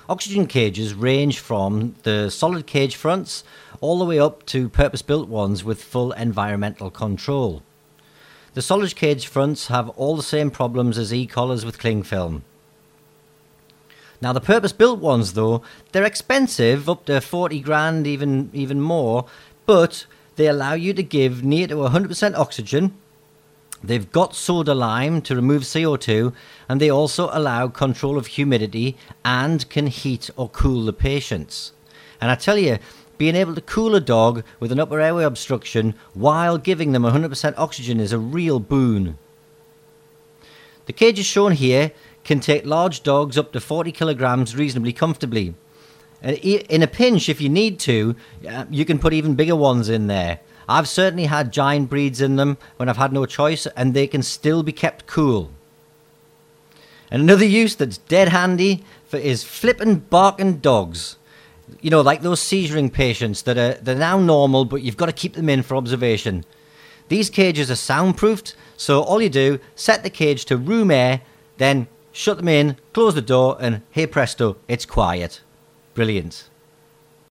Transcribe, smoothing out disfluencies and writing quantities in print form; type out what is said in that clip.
Oxygen cages range from the solid cage fronts all the way up to purpose-built ones with full environmental control. The solid cage fronts have all the same problems as e-collars with cling film. Now the purpose-built ones though, they're expensive, up to 40 grand, even more, but they allow you to give near to 100% oxygen. They've got soda lime to remove CO2, and they also allow control of humidity and can heat or cool the patients. And I tell you, being able to cool a dog with an upper airway obstruction while giving them 100% oxygen is a real boon. The cages shown here can take large dogs up to 40 kilograms reasonably comfortably. In a pinch, if you need to, you can put even bigger ones in there. I've certainly had giant breeds in them when I've had no choice, and they can still be kept cool. And another use that's dead handy is flippin' barking dogs. You know, like those seizuring patients they're now normal, but you've got to keep them in for observation. These cages are soundproofed, so all you do, set the cage to room air, then shut them in, close the door, and hey presto, it's quiet. Brilliant.